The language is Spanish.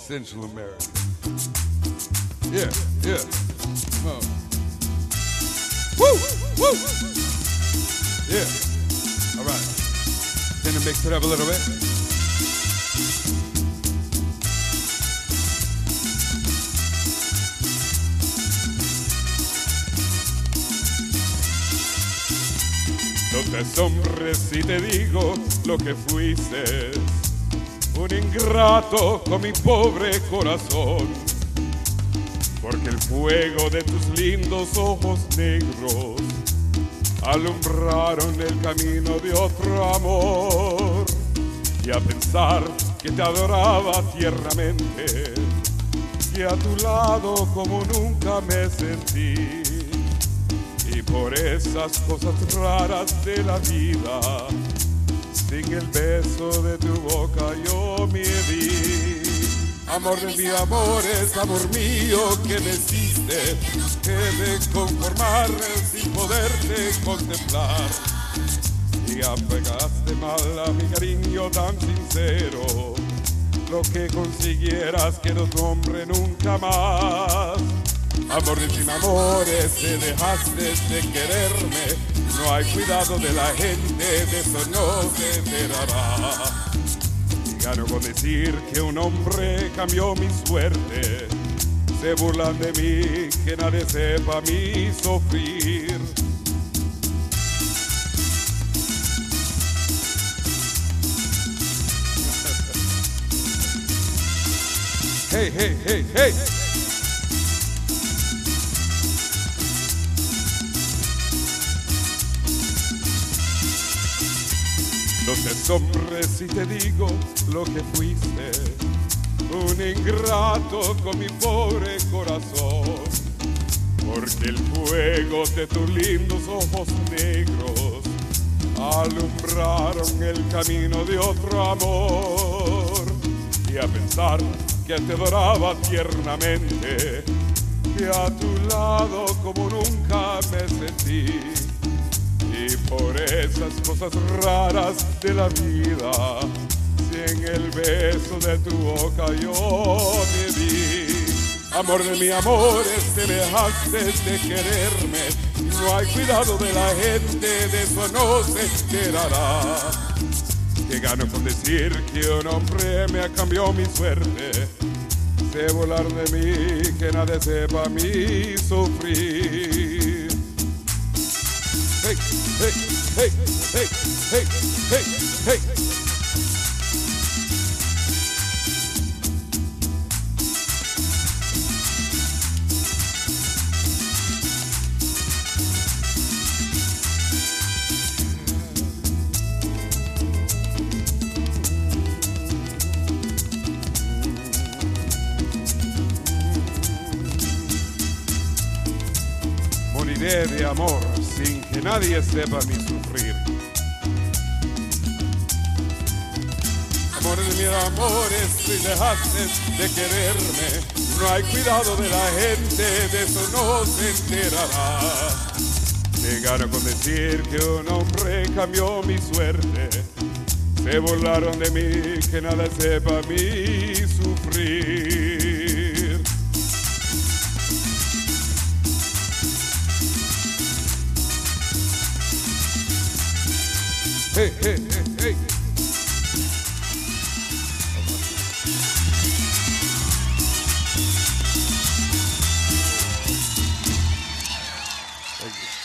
Central America. Yeah, yeah. Come on. Woo, woo. Yeah. All right. Can you mix it up a little bit? No te asombres si te digo lo que fuiste, un ingrato con mi pobre corazón, porque el fuego de tus lindos ojos negros alumbraron el camino de otro amor. Y a pensar que te adoraba tiernamente, y a tu lado como nunca me sentí. Y por esas cosas raras de la vida, sin el beso de tu boca yo me di. Amor de mi amor, es amor mío que me hiciste, que de conformarme sin poderte contemplar. Y apegaste mal a mi cariño tan sincero, lo que consiguieras que no tu hombre nunca más. Amor de sin amores, te dejaste de quererme, no hay cuidado de la gente, de eso no se enterará. Y gano con decir que un hombre cambió mi suerte, se burlan de mí, que nadie sepa mi sufrir. Hey, hey, hey, hey. No te asombres si te digo lo que fuiste, un ingrato con mi pobre corazón, porque el fuego de tus lindos ojos negros alumbraron el camino de otro amor. Y a pensar que te adoraba tiernamente, que a tu lado como nunca me sentí. Y por esas cosas raras de la vida, si en el beso de tu boca yo me di. Amor de mi amor, te dejaste de quererme, no hay cuidado de la gente, de eso no se enterará. Que gano con decir que un hombre me cambió mi suerte, se burlar de mí, que nadie sepa mi sufrir. Hey, hey, hey, hey, hey, hey, hey. Moriré de amor sin que nadie sepa mi sufrir. Amor de mis amores, si dejaste de quererme, no hay cuidado de la gente, de eso no se enterará. Te gano con decir que un hombre cambió mi suerte, se burlaron de mí, que nadie sepa mi sufrir. Hey, hey, hey, hey. Thank you.